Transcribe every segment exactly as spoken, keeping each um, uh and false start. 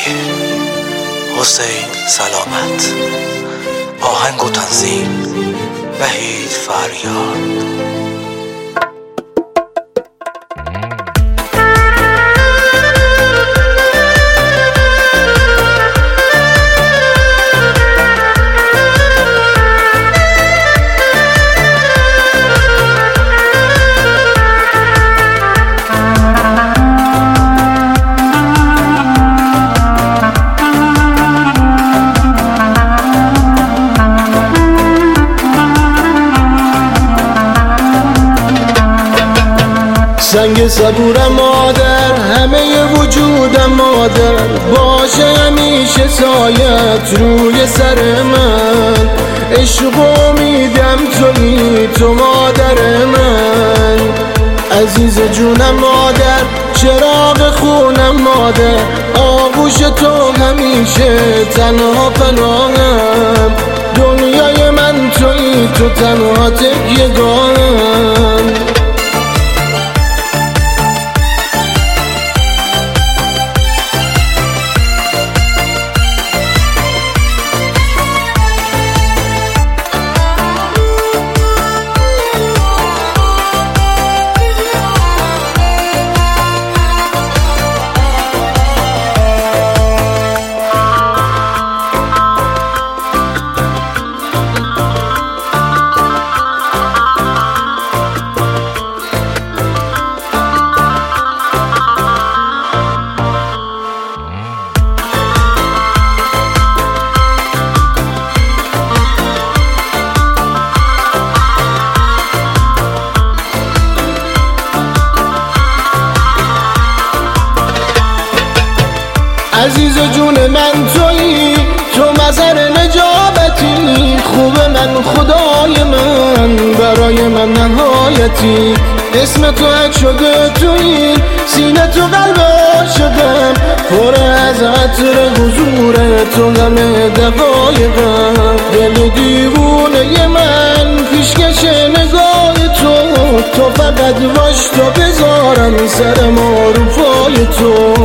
حسین سلامت. آهنگ و تنظیم وحید فریاد. سنگ صبورم مادر، همه وجودم مادر، باشه همیشه سایت روی سر من. عشق و امیدم تویی تو مادر من. عزیز جونم مادر، چراغ خونم مادر، آغوش تو همیشه تنها پناهم. دنیای من تویی تو تنها تکیه‌گاهم. عزیز جون من تویی، تو مظهر نجابتی، خوب من خدای من، برای من نهایتی. اسم تو حک شده تویی سینه، تو قلب شدم، پر از عطر حضور تو همه دقایقم. دل دیوونه من پیشکش نگاه تو، تو فقط باش تا بذارم سرم رو پای تو.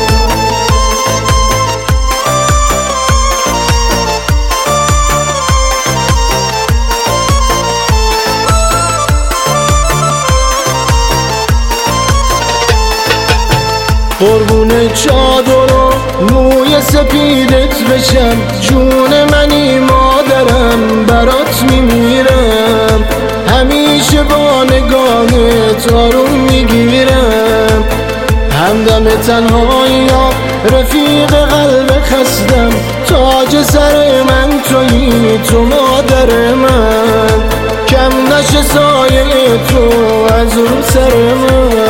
قربون چادر و موی سپیدت بشم، جون منی مادرم، برات میمیرم. همیشه با نگاهت آروم میگیرم. همدم تنهایی ها رفیق قلب خستم، تاج سر من تویی تو مادر من. کم نشه سایه تو از رو سر من.